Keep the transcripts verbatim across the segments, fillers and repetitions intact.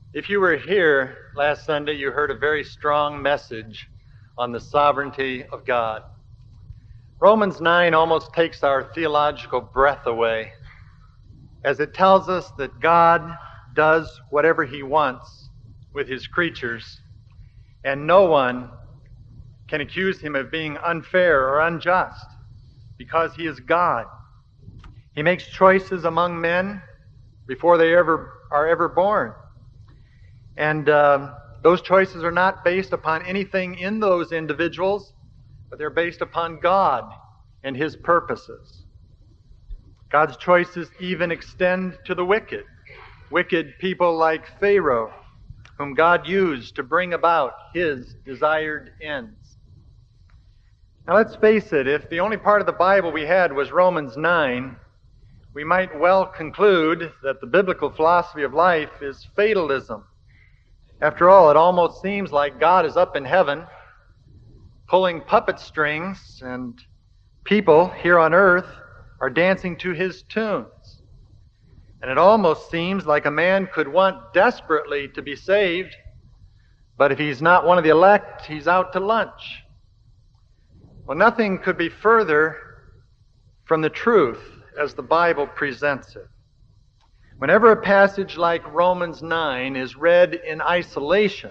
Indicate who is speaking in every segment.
Speaker 1: If you were here last Sunday, you heard a very strong message on the sovereignty of God. Romans nine almost takes our theological breath away, as it tells us that God does whatever he wants with his creatures, and no one can accuse him of being unfair or unjust, because he is God. He makes choices among men before they ever are ever born. And uh, those choices are not based upon anything in those individuals, but they're based upon God and his purposes. God's choices even extend to the wicked, wicked people like Pharaoh, whom God used to bring about his desired ends. Now let's face it, if the only part of the Bible we had was Romans nine, we might well conclude that the biblical philosophy of life is fatalism. After all, it almost seems like God is up in heaven, pulling puppet strings, and people here on earth are dancing to his tunes. And it almost seems like a man could want desperately to be saved, but if he's not one of the elect, he's out to lunch. Well, nothing could be further from the truth as the Bible presents it. Whenever a passage like Romans nine is read in isolation,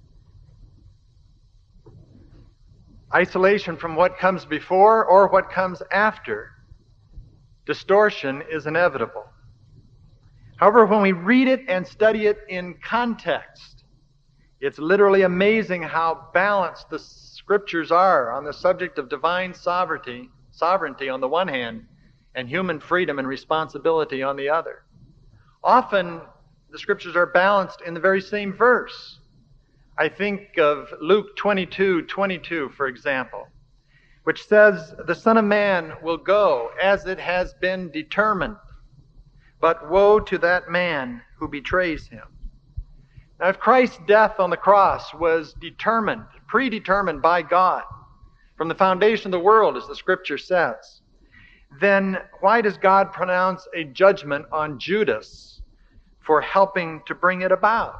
Speaker 1: isolation from what comes before or what comes after, distortion is inevitable. However, when we read it and study it in context, it's literally amazing how balanced the Scriptures are on the subject of divine sovereignty, sovereignty on the one hand, and human freedom and responsibility on the other. Often, the Scriptures are balanced in the very same verse. I think of Luke twenty-two twenty-two, for example, which says, "The Son of Man will go as it has been determined, but woe to that man who betrays him." Now, if Christ's death on the cross was determined, predetermined by God from the foundation of the world, as the Scripture says, then why does God pronounce a judgment on Judas for helping to bring it about?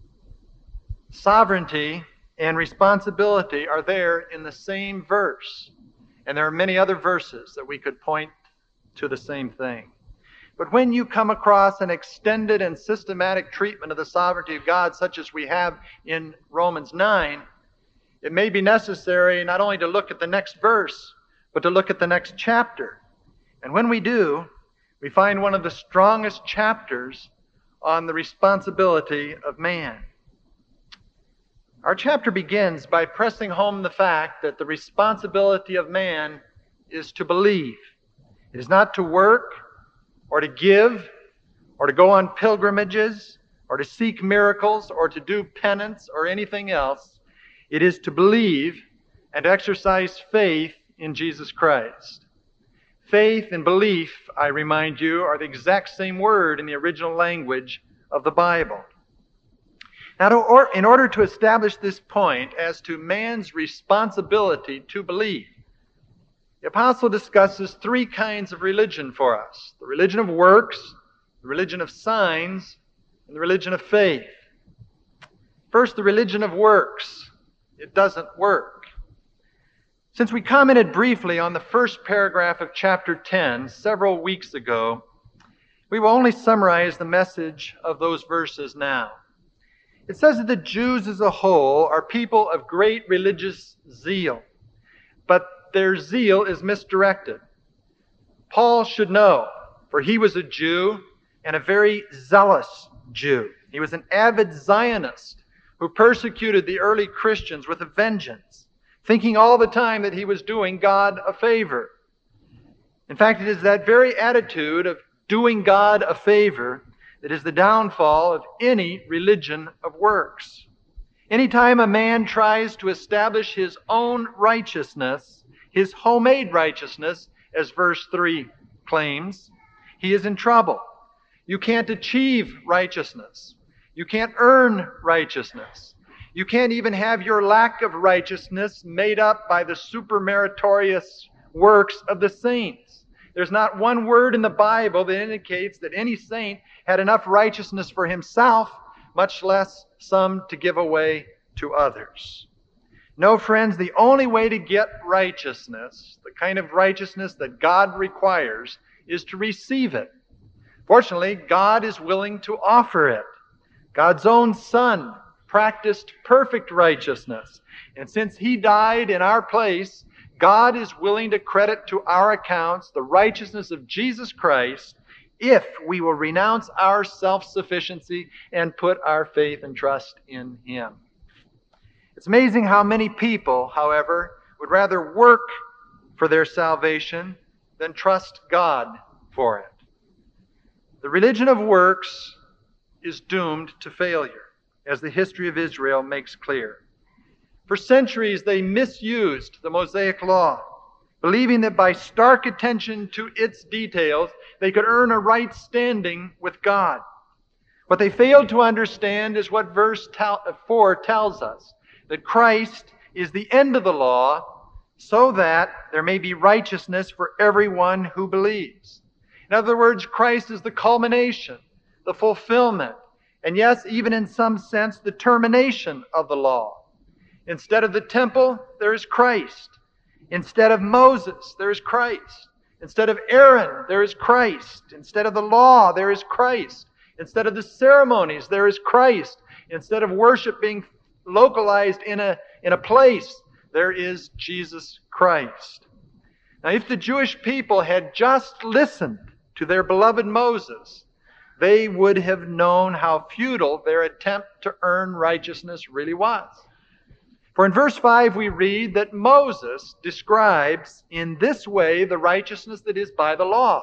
Speaker 1: Sovereignty and responsibility are there in the same verse. And there are many other verses that we could point to the same thing. But when you come across an extended and systematic treatment of the sovereignty of God, such as we have in Romans nine, it may be necessary not only to look at the next verse, but to look at the next chapter. And when we do, we find one of the strongest chapters on the responsibility of man. Our chapter begins by pressing home the fact that the responsibility of man is to believe. It is not to work or to give or to go on pilgrimages or to seek miracles or to do penance or anything else. It is to believe and exercise faith in Jesus Christ. Faith and belief, I remind you, are the exact same word in the original language of the Bible. Now, to or, in order to establish this point as to man's responsibility to believe, the apostle discusses three kinds of religion for us: the religion of works, the religion of signs, and the religion of faith. First, the religion of works. It doesn't work. Since we commented briefly on the first paragraph of chapter ten several weeks ago, we will only summarize the message of those verses now. It says that the Jews as a whole are people of great religious zeal, but their zeal is misdirected. Paul should know, for he was a Jew and a very zealous Jew. He was an avid Zionist who persecuted the early Christians with a vengeance, thinking all the time that he was doing God a favor. In fact, it is that very attitude of doing God a favor that is the downfall of any religion of works. Anytime a man tries to establish his own righteousness, his homemade righteousness, as verse three claims, he is in trouble. You can't achieve righteousness. You can't earn righteousness. You can't even have your lack of righteousness made up by the supermeritorious works of the saints. There's not one word in the Bible that indicates that any saint had enough righteousness for himself much less some to give away to others. No, friends, the only way to get righteousness, the kind of righteousness that God requires, is to receive it. Fortunately, God is willing to offer it. God's own Son practiced perfect righteousness. And since He died in our place, God is willing to credit to our accounts the righteousness of Jesus Christ if we will renounce our self-sufficiency and put our faith and trust in Him. It's amazing how many people, however, would rather work for their salvation than trust God for it. The religion of works is doomed to failure, as the history of Israel makes clear. For centuries, they misused the Mosaic Law, believing that by stark attention to its details, they could earn a right standing with God. What they failed to understand is what verse four tells us, that Christ is the end of the law, so that there may be righteousness for everyone who believes. In other words, Christ is the culmination, the fulfillment, and yes, even in some sense, the termination of the law. Instead of the temple, there is Christ. Instead of Moses, there is Christ. Instead of Aaron, there is Christ. Instead of the law, there is Christ. Instead of the ceremonies, there is Christ. Instead of worship being localized in a, in a place, there is Jesus Christ. Now, if the Jewish people had just listened to their beloved Moses, they would have known how futile their attempt to earn righteousness really was. For in verse five we read that Moses describes in this way the righteousness that is by the law.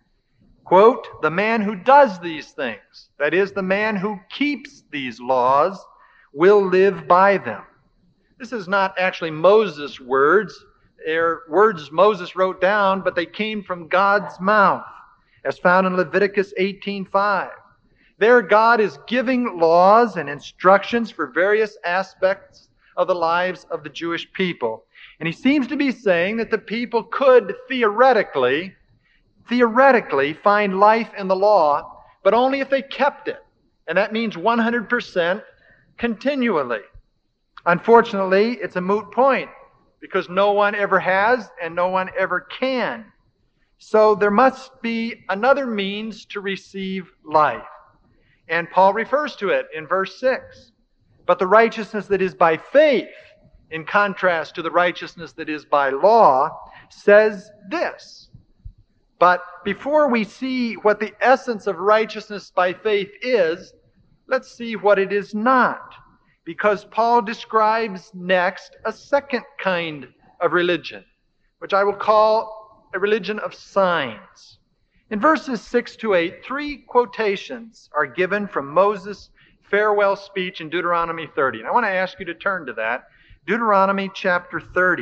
Speaker 1: Quote, the man who does these things, that is, the man who keeps these laws, will live by them. This is not actually Moses' words. They're words Moses wrote down, but they came from God's mouth, as found in Leviticus eighteen five. There God is giving laws and instructions for various aspects of the lives of the Jewish people. And He seems to be saying that the people could theoretically, theoretically find life in the law, but only if they kept it. And that means one hundred percent continually. Unfortunately, it's a moot point because no one ever has and no one ever can. So there must be another means to receive life. And Paul refers to it in verse six. But the righteousness that is by faith, in contrast to the righteousness that is by law, says this. But before we see what the essence of righteousness by faith is, let's see what it is not. Because Paul describes next a second kind of religion, which I will call a religion of signs. In verses six to eight, three quotations are given from Moses' farewell speech in Deuteronomy thirty. And I want to ask you to turn to that. Deuteronomy chapter thirty.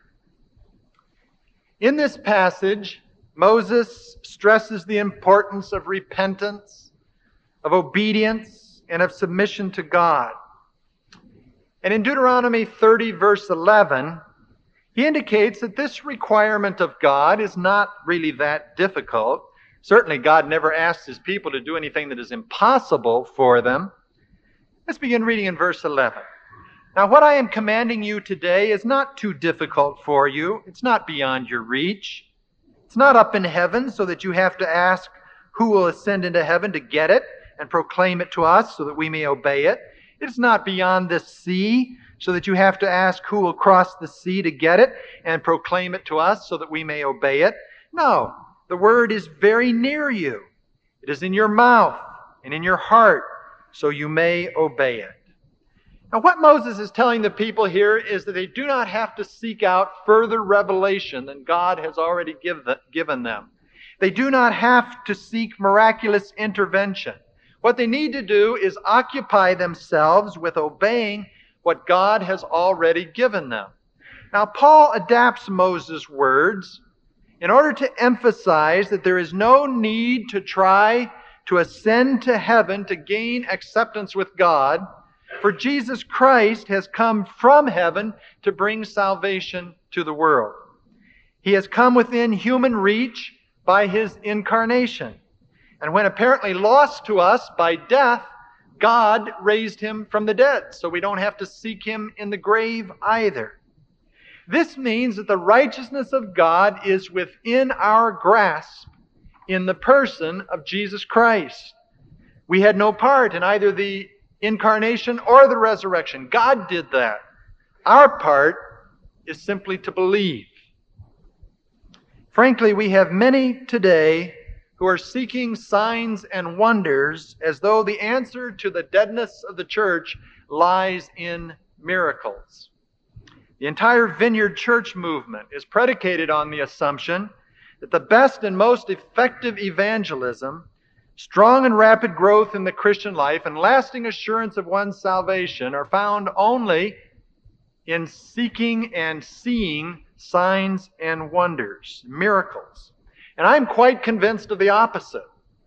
Speaker 1: In this passage, Moses stresses the importance of repentance, of obedience, and of submission to God. And in Deuteronomy thirty, verse eleven, he indicates that this requirement of God is not really that difficult. Certainly, God never asks His people to do anything that is impossible for them. Let's begin reading in verse eleven. Now, what I am commanding you today is not too difficult for you. It's not beyond your reach. It's not up in heaven so that you have to ask who will ascend into heaven to get it and proclaim it to us so that we may obey it. It's not beyond the sea so that you have to ask who will cross the sea to get it and proclaim it to us so that we may obey it. No, the word is very near you. It is in your mouth and in your heart so you may obey it. Now, what Moses is telling the people here is that they do not have to seek out further revelation than God has already give the, given them. They do not have to seek miraculous intervention. What they need to do is occupy themselves with obeying what God has already given them. Now, Paul adapts Moses' words in order to emphasize that there is no need to try to ascend to heaven to gain acceptance with God, for Jesus Christ has come from heaven to bring salvation to the world. He has come within human reach by His incarnation. And when apparently lost to us by death, God raised him from the dead, so we don't have to seek him in the grave either. This means that the righteousness of God is within our grasp in the person of Jesus Christ. We had no part in either the incarnation or the resurrection. God did that. Our part is simply to believe. Frankly, we have many today who are seeking signs and wonders as though the answer to the deadness of the church lies in miracles. The entire Vineyard Church movement is predicated on the assumption that the best and most effective evangelism, strong and rapid growth in the Christian life, and lasting assurance of one's salvation are found only in seeking and seeing signs and wonders, miracles. And I'm quite convinced of the opposite.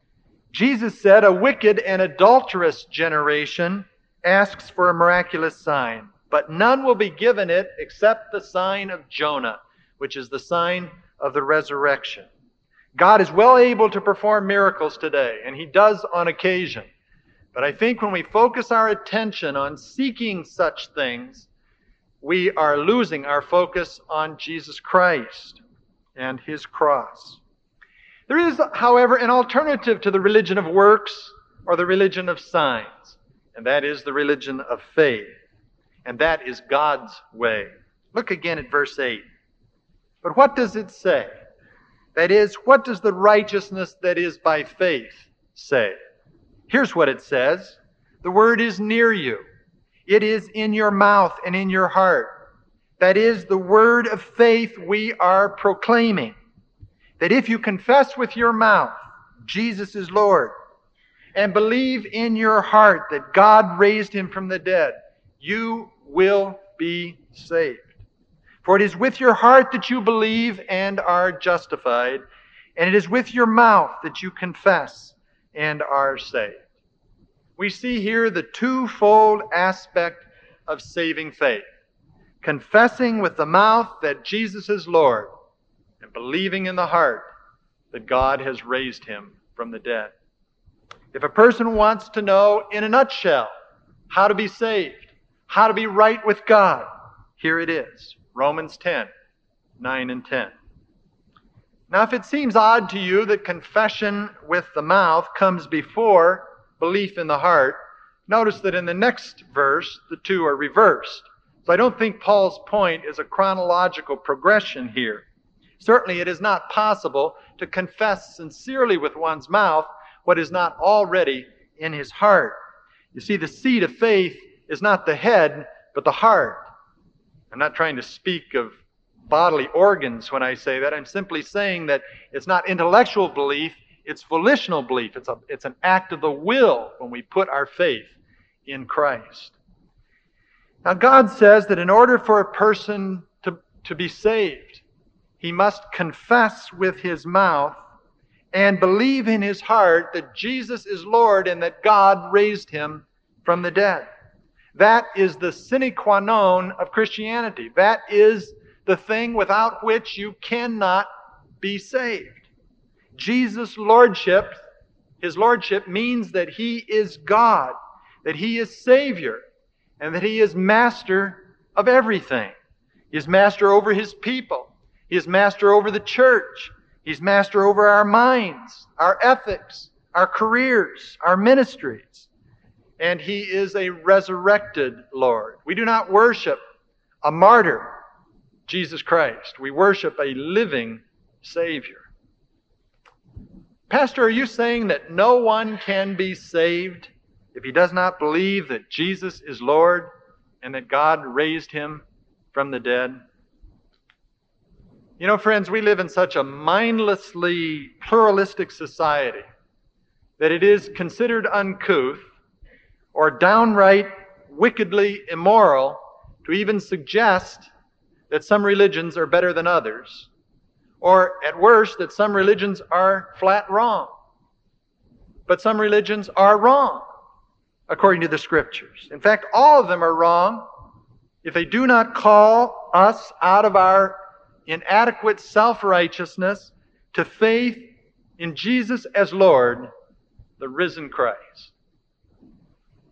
Speaker 1: Jesus said, "A wicked and adulterous generation asks for a miraculous sign, but none will be given it except the sign of Jonah, which is the sign of the resurrection." God is well able to perform miracles today, and he does on occasion. But I think when we focus our attention on seeking such things, we are losing our focus on Jesus Christ and his cross. There is, however, an alternative to the religion of works or the religion of signs, and that is the religion of faith. And that is God's way. Look again at verse eight. But what does it say? That is, what does the righteousness that is by faith say? Here's what it says. The word is near you. It is in your mouth and in your heart. That is the word of faith we are proclaiming. That if you confess with your mouth Jesus is Lord and believe in your heart that God raised him from the dead, you will be saved. For it is with your heart that you believe and are justified, and it is with your mouth that you confess and are saved. We see here the twofold aspect of saving faith. Confessing with the mouth that Jesus is Lord, and believing in the heart that God has raised him from the dead. If a person wants to know in a nutshell how to be saved, how to be right with God, here it is. Romans ten, nine and ten. Now, if it seems odd to you that confession with the mouth comes before belief in the heart, notice that in the next verse, the two are reversed. So I don't think Paul's point is a chronological progression here. Certainly it is not possible to confess sincerely with one's mouth what is not already in his heart. You see, the seat of faith is not the head, but the heart. I'm not trying to speak of bodily organs when I say that. I'm simply saying that it's not intellectual belief, it's volitional belief. It's, a, it's an act of the will when we put our faith in Christ. Now, God says that in order for a person to, to be saved, he must confess with his mouth and believe in his heart that Jesus is Lord and that God raised him from the dead. That is the sine qua non of Christianity. That is the thing without which you cannot be saved. Jesus' lordship, his lordship means that he is God, that he is Savior, and that he is master of everything. He is master over his people. He is master over the church. He's master over our minds, our ethics, our careers, our ministries. And he is a resurrected Lord. We do not worship a martyr, Jesus Christ. We worship a living Savior. Pastor, are you saying that no one can be saved if he does not believe that Jesus is Lord and that God raised him from the dead? You know, friends, we live in such a mindlessly pluralistic society that it is considered uncouth or downright wickedly immoral to even suggest that some religions are better than others, or at worst, that some religions are flat wrong. But some religions are wrong, according to the Scriptures. In fact, all of them are wrong if they do not call us out of our inadequate self-righteousness to faith in Jesus as Lord, the risen Christ.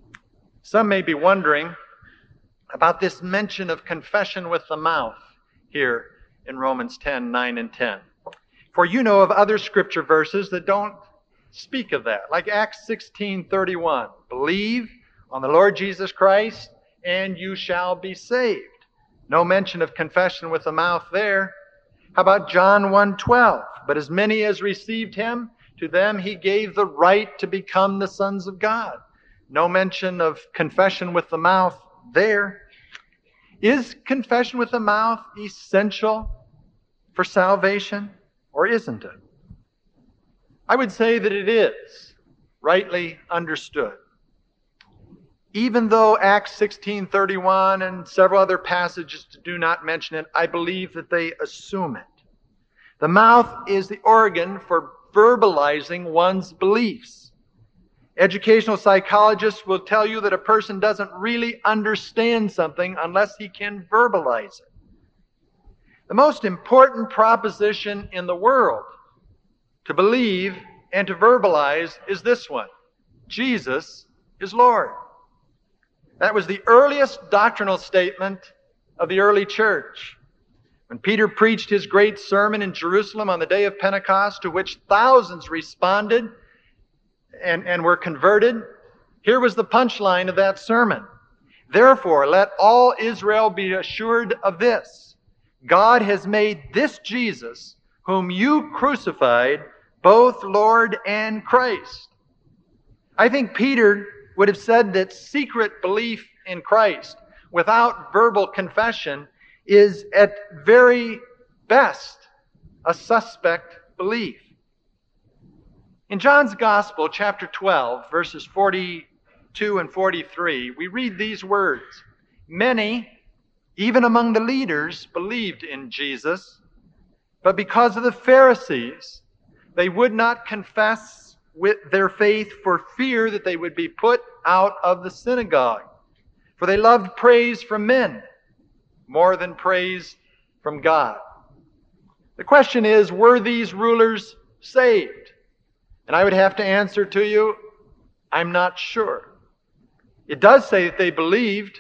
Speaker 1: Some may be wondering about this mention of confession with the mouth here in Romans ten, nine and ten. For you know of other scripture verses that don't speak of that, like Acts sixteen thirty-one. Believe on the Lord Jesus Christ and you shall be saved. No mention of confession with the mouth there. How about John one twelve? But as many as received him, to them he gave the right to become the sons of God. No mention of confession with the mouth there. Is confession with the mouth essential for salvation, or isn't it? I would say that it is, rightly understood. Even though Acts sixteen thirty-one and several other passages do not mention it, I believe that they assume it. The mouth is the organ for verbalizing one's beliefs. Educational psychologists will tell you that a person doesn't really understand something unless he can verbalize it. The most important proposition in the world to believe and to verbalize is this one: Jesus is Lord. That was the earliest doctrinal statement of the early church. When Peter preached his great sermon in Jerusalem on the day of Pentecost, to which thousands responded and, and were converted, here was the punchline of that sermon. Therefore, let all Israel be assured of this: God has made this Jesus, whom you crucified, both Lord and Christ. I think Peter would have said that secret belief in Christ without verbal confession is at very best a suspect belief. In John's Gospel, chapter twelve, verses forty-two and forty-three, we read these words: Many, even among the leaders, believed in Jesus, but because of the Pharisees, they would not confess with their faith for fear that they would be put out of the synagogue. For they loved praise from men more than praise from God. The question is, were these rulers saved? And I would have to answer to you, I'm not sure. It does say that they believed,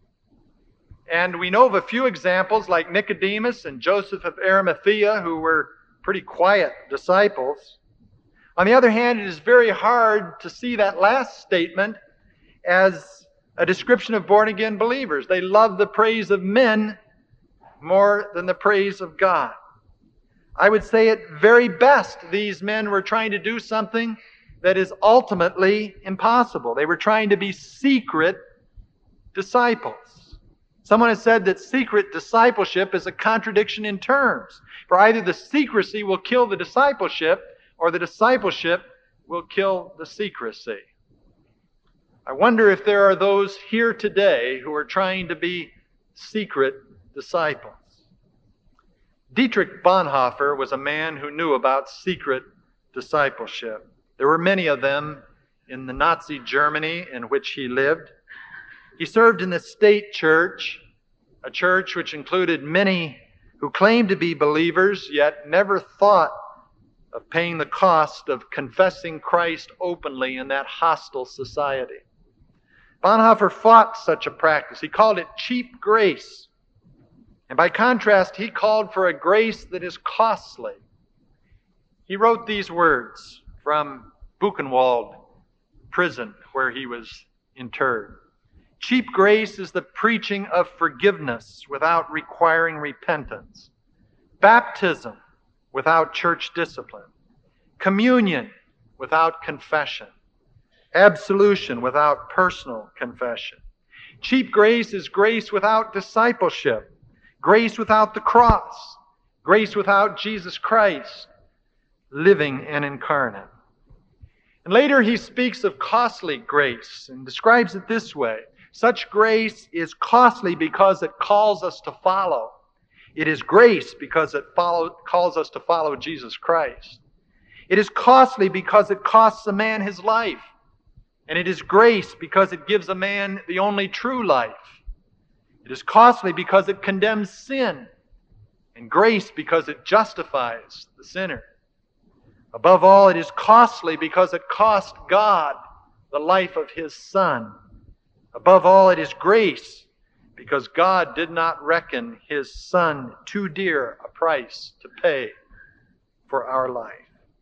Speaker 1: and we know of a few examples like Nicodemus and Joseph of Arimathea, who were pretty quiet disciples. On the other hand, it is very hard to see that last statement as a description of born-again believers. They love the praise of men more than the praise of God. I would say at very best, these men were trying to do something that is ultimately impossible. They were trying to be secret disciples. Someone has said that secret discipleship is a contradiction in terms. For either the secrecy will kill the discipleship, or the discipleship will kill the secrecy. I wonder if there are those here today who are trying to be secret disciples. Dietrich Bonhoeffer was a man who knew about secret discipleship. There were many of them in the Nazi Germany in which he lived. He served in the state church, a church which included many who claimed to be believers, yet never thought of paying the cost of confessing Christ openly in that hostile society. Bonhoeffer fought such a practice. He called it cheap grace. And by contrast, he called for a grace that is costly. He wrote these words from Buchenwald prison, where he was interred. Cheap grace is the preaching of forgiveness without requiring repentance. Baptism without church discipline. Communion without confession. Absolution without personal confession. Cheap grace is grace without discipleship. Grace without the cross. Grace without Jesus Christ, living and incarnate. And later he speaks of costly grace and describes it this way: such grace is costly because it calls us to follow. It is grace because it follow, calls us to follow Jesus Christ. It is costly because it costs a man his life. And it is grace because it gives a man the only true life. It is costly because it condemns sin. And grace because it justifies the sinner. Above all, it is costly because it cost God the life of His Son Above all, it is grace, because God did not reckon His Son too dear a price to pay for our life.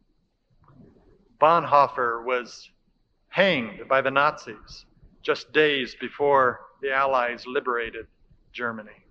Speaker 1: Bonhoeffer was hanged by the Nazis just days before the Allies liberated Germany.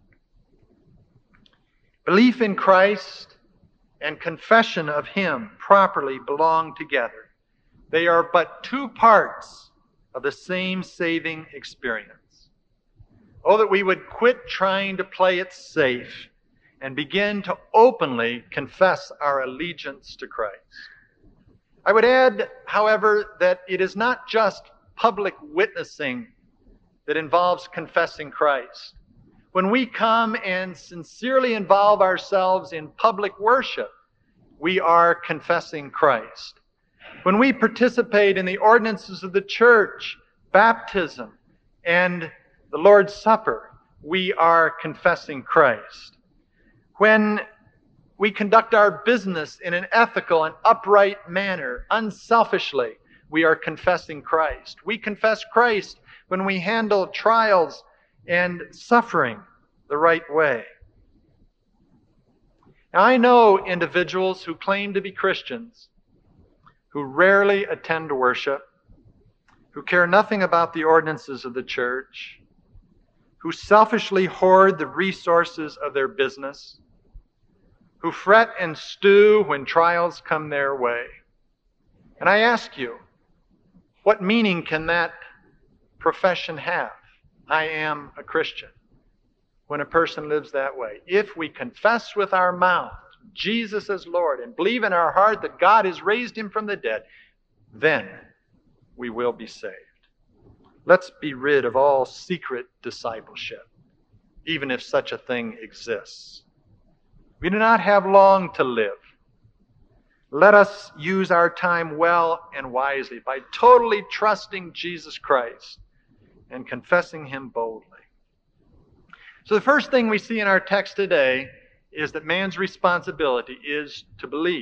Speaker 1: Belief in Christ and confession of Him properly belong together. They are but two parts of the same saving experience. Oh, that we would quit trying to play it safe and begin to openly confess our allegiance to Christ. I would add, however, that it is not just public witnessing that involves confessing Christ. When we come and sincerely involve ourselves in public worship, we are confessing Christ. When we participate in the ordinances of the church, baptism, and the Lord's Supper, we are confessing Christ. When we conduct our business in an ethical and upright manner, unselfishly, we are confessing Christ. We confess Christ when we handle trials and suffering the right way. Now, I know individuals who claim to be Christians, who rarely attend worship, who care nothing about the ordinances of the church, who selfishly hoard the resources of their business, who fret and stew when trials come their way. And I ask you, what meaning can that profession have? I am a Christian. When a person lives that way. If we confess with our mouth Jesus as Lord and believe in our heart that God has raised Him from the dead, then we will be saved. Let's be rid of all secret discipleship, even if such a thing exists. We do not have long to live. Let us use our time well and wisely by totally trusting Jesus Christ and confessing Him boldly. So the first thing we see in our text today is that man's responsibility is to believe.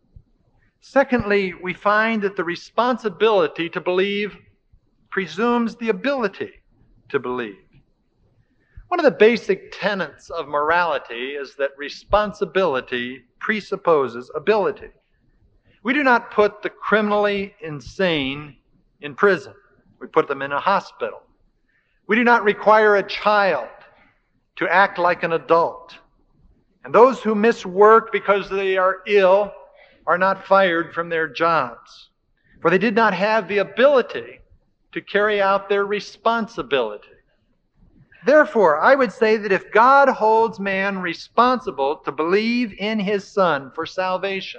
Speaker 1: Secondly, we find that the responsibility to believe presumes the ability to believe. One of the basic tenets of morality is that responsibility presupposes ability. We do not put the criminally insane in prison. We put them in a hospital. We do not require a child to act like an adult. And those who miss work because they are ill are not fired from their jobs, for they did not have the ability to carry out their responsibility. Therefore, I would say that if God holds man responsible to believe in His Son for salvation,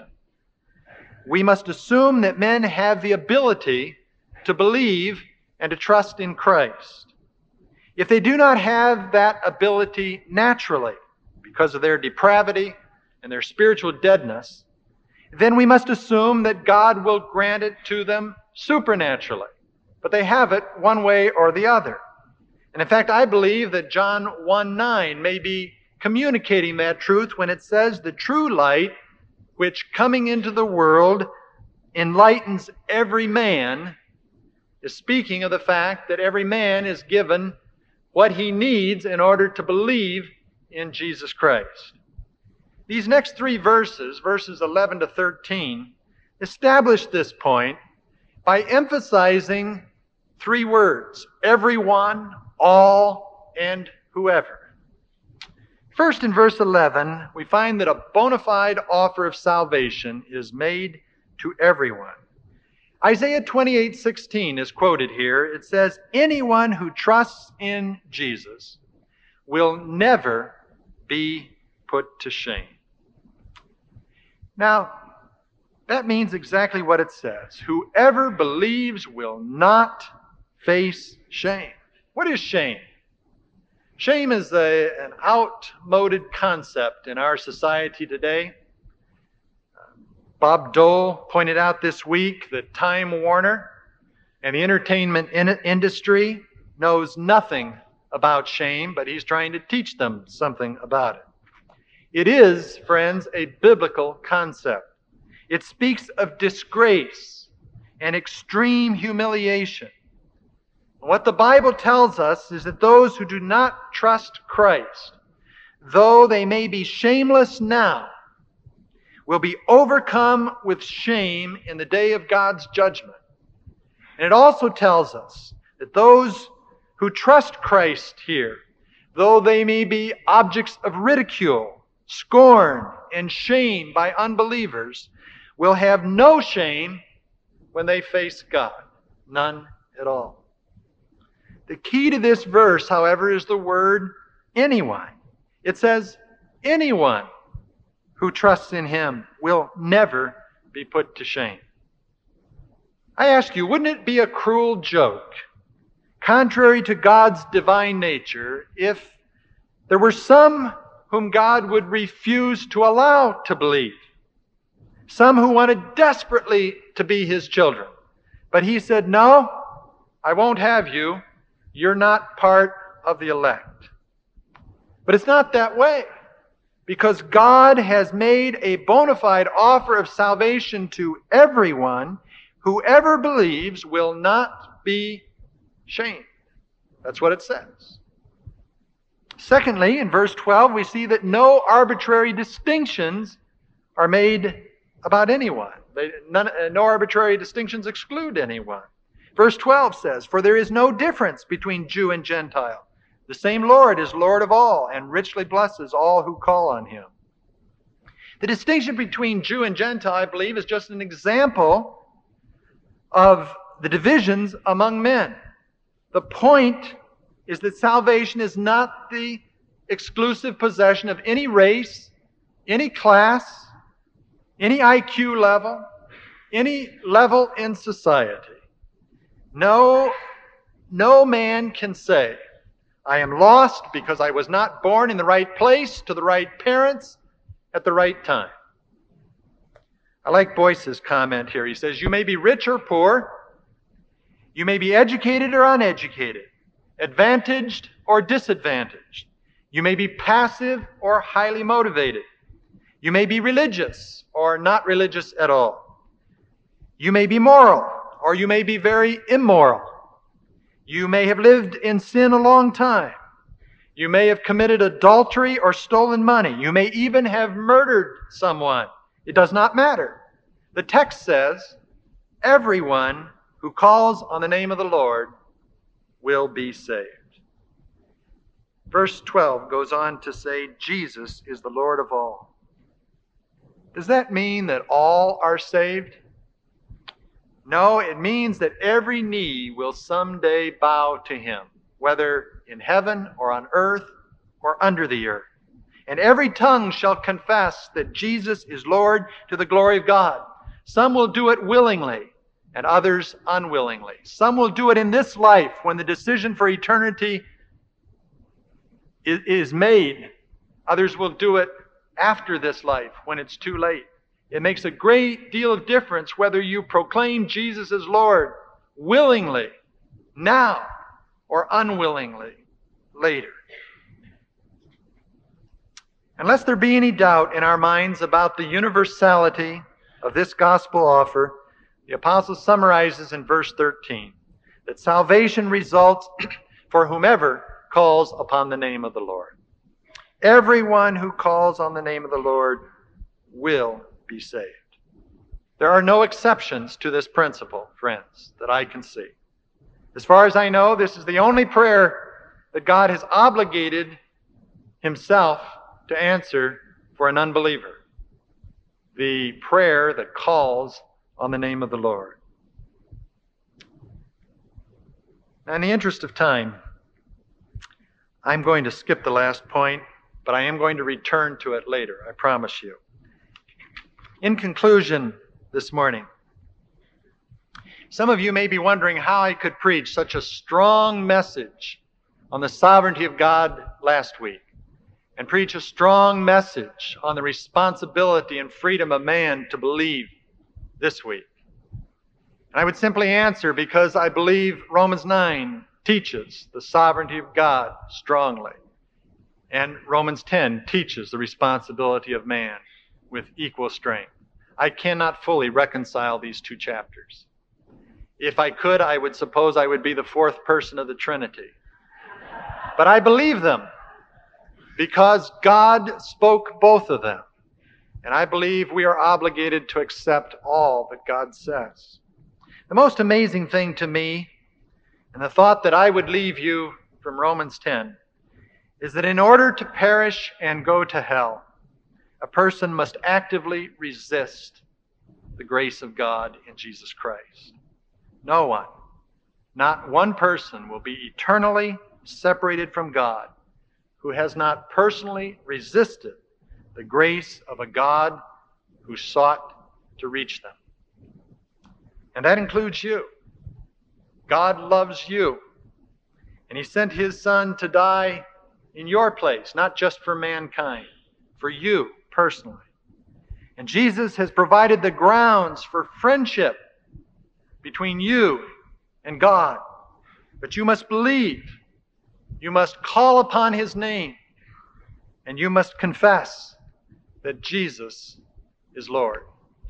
Speaker 1: we must assume that men have the ability to believe and to trust in Christ. If they do not have that ability naturally, because of their depravity and their spiritual deadness, then we must assume that God will grant it to them supernaturally. But they have it one way or the other. And in fact, I believe that John one nine may be communicating that truth when it says, "The true light, which coming into the world enlightens every man," is speaking of the fact that every man is given what he needs in order to believe in Jesus Christ. These next three verses, verses eleven to thirteen, establish this point by emphasizing three words: everyone, all, and whoever. First, in verse eleven, we find that a bona fide offer of salvation is made to everyone. Isaiah twenty-eight sixteen is quoted here. It says, "Anyone who trusts in Jesus will never be put to shame." Now, that means exactly what it says. Whoever believes will not face shame. What is shame? Shame is a, an outmoded concept in our society today. Bob Dole pointed out this week that Time Warner and the entertainment in- industry knows nothing about shame, but he's trying to teach them something about it. It is, friends, a biblical concept. It speaks of disgrace and extreme humiliation. What the Bible tells us is that those who do not trust Christ, though they may be shameless now, will be overcome with shame in the day of God's judgment. And it also tells us that those who trust Christ here, though they may be objects of ridicule, scorn, and shame by unbelievers, will have no shame when they face God. None at all. The key to this verse, however, is the word anyone. It says anyone who trusts in Him will never be put to shame. I ask you, wouldn't it be a cruel joke, contrary to God's divine nature, if there were some whom God would refuse to allow to believe? Some who wanted desperately to be His children. But He said, no, I won't have you. You're not part of the elect. But it's not that way, because God has made a bona fide offer of salvation to everyone. Whoever believes will not be shamed. That's what it says. Secondly, in verse twelve, we see that no arbitrary distinctions are made about anyone. They, none, no arbitrary distinctions exclude anyone. Verse twelve says, for there is no difference between Jew and Gentile. The same Lord is Lord of all and richly blesses all who call on Him. The distinction between Jew and Gentile, I believe, is just an example of the divisions among men. The point is that salvation is not the exclusive possession of any race, any class, any I Q level, any level in society. No, no man can say, I am lost because I was not born in the right place, to the right parents, at the right time. I like Boyce's comment here. He says, you may be rich or poor, you may be educated or uneducated, advantaged or disadvantaged. You may be passive or highly motivated. You may be religious or not religious at all. You may be moral or you may be very immoral. You may have lived in sin a long time. You may have committed adultery or stolen money. You may even have murdered someone. It does not matter. The text says, everyone who calls on the name of the Lord will be saved. Verse twelve goes on to say, Jesus is the Lord of all. Does that mean that all are saved? No, it means that every knee will someday bow to Him, whether in heaven or on earth or under the earth. And every tongue shall confess that Jesus is Lord to the glory of God. Some will do it willingly and others unwillingly. Some will do it in this life when the decision for eternity is made. Others will do it after this life when it's too late. It makes a great deal of difference whether you proclaim Jesus as Lord willingly now or unwillingly later. Unless there be any doubt in our minds about the universality of this gospel offer, the apostle summarizes in verse thirteen that salvation results for whomever calls upon the name of the Lord. Everyone who calls on the name of the Lord will be saved. There are no exceptions to this principle, friends, that I can see. As far as I know, this is the only prayer that God has obligated Himself to answer for an unbeliever. The prayer that calls on the name of the Lord. Now, in the interest of time, I'm going to skip the last point, but I am going to return to it later, I promise you. In conclusion this morning, some of you may be wondering how I could preach such a strong message on the sovereignty of God last week and preach a strong message on the responsibility and freedom of man to believe this week. And I would simply answer because I believe Romans nine teaches the sovereignty of God strongly. And Romans ten teaches the responsibility of man with equal strength. I cannot fully reconcile these two chapters. If I could, I would suppose I would be the fourth person of the Trinity. But I believe them because God spoke both of them. And I believe we are obligated to accept all that God says. The most amazing thing to me, and the thought that I would leave you from Romans ten, is that in order to perish and go to hell, a person must actively resist the grace of God in Jesus Christ. No one, not one person, will be eternally separated from God who has not personally resisted the grace of a God who sought to reach them. And that includes you. God loves you. And He sent His Son to die in your place, not just for mankind, for you personally. And Jesus has provided the grounds for friendship between you and God. But you must believe. You must call upon His name. And you must confess that Jesus is Lord.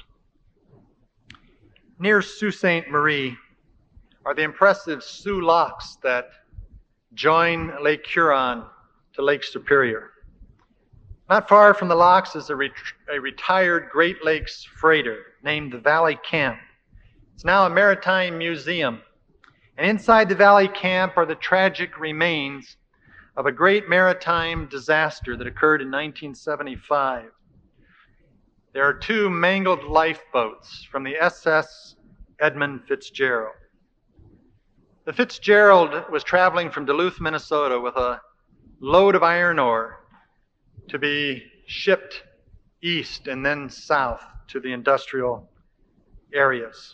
Speaker 1: Near Sault Ste. Marie are the impressive Soo Locks that join Lake Huron to Lake Superior. Not far from the locks is a, ret- a retired Great Lakes freighter named the Valley Camp. It's now a maritime museum. And inside the Valley Camp are the tragic remains of a great maritime disaster that occurred in nineteen seventy-five. There are two mangled lifeboats from the S S Edmund Fitzgerald. The Fitzgerald was traveling from Duluth, Minnesota with a load of iron ore to be shipped east and then south to the industrial areas.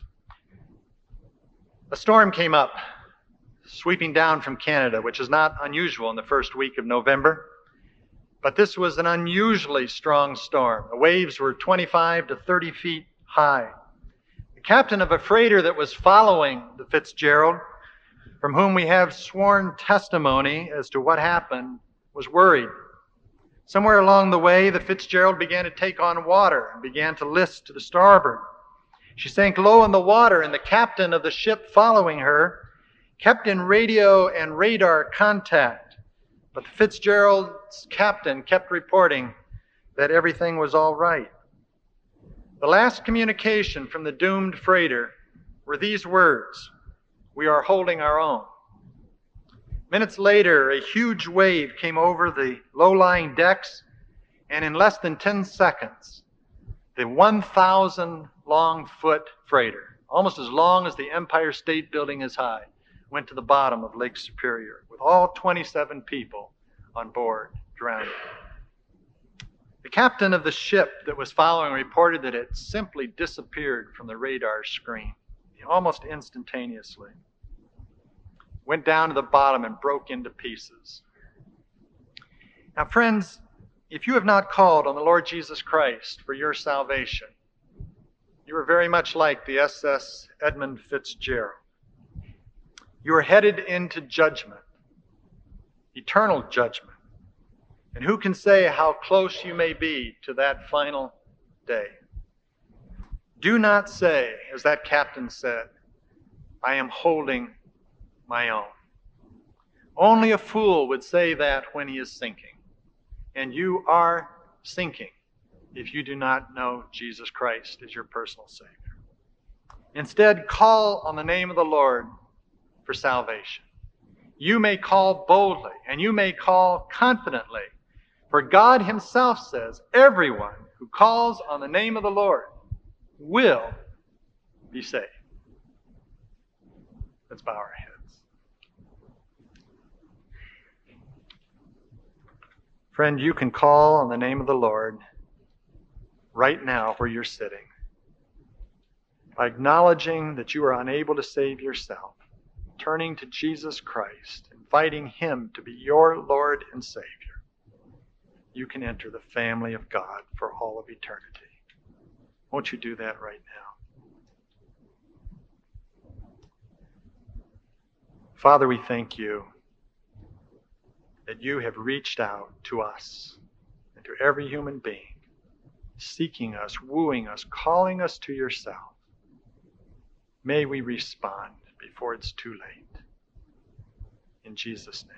Speaker 1: A storm came up, sweeping down from Canada, which is not unusual in the first week of November. But this was an unusually strong storm. The waves were twenty-five to thirty feet high. The captain of a freighter that was following the Fitzgerald, from whom we have sworn testimony as to what happened, was worried. Somewhere along the way, the Fitzgerald began to take on water and began to list to the starboard. She sank low in the water, and the captain of the ship following her kept in radio and radar contact. But the Fitzgerald's captain kept reporting that everything was all right. The last communication from the doomed freighter were these words: "We are holding our own." Minutes later, a huge wave came over the low-lying decks, and in less than ten seconds, the one thousand long foot freighter, almost as long as the Empire State Building is high, went to the bottom of Lake Superior with all twenty-seven people on board drowning. The captain of the ship that was following reported that it simply disappeared from the radar screen almost instantaneously. Went down to the bottom and broke into pieces. Now, friends, if you have not called on the Lord Jesus Christ for your salvation, you are very much like the S S Edmund Fitzgerald. You are headed into judgment, eternal judgment. And who can say how close you may be to that final day? Do not say, as that captain said, "I am holding my own." Only a fool would say that when he is sinking. And you are sinking if you do not know Jesus Christ as your personal Savior. Instead, call on the name of the Lord for salvation. You may call boldly and you may call confidently, for God Himself says, everyone who calls on the name of the Lord will be saved. Let's bow our heads. Friend, you can call on the name of the Lord right now where you're sitting by acknowledging that you are unable to save yourself, turning to Jesus Christ, inviting Him to be your Lord and Savior. You can enter the family of God for all of eternity. Won't you do that right now? Father, we thank you that you have reached out to us and to every human being, seeking us, wooing us, calling us to yourself. May we respond before it's too late. In Jesus' name.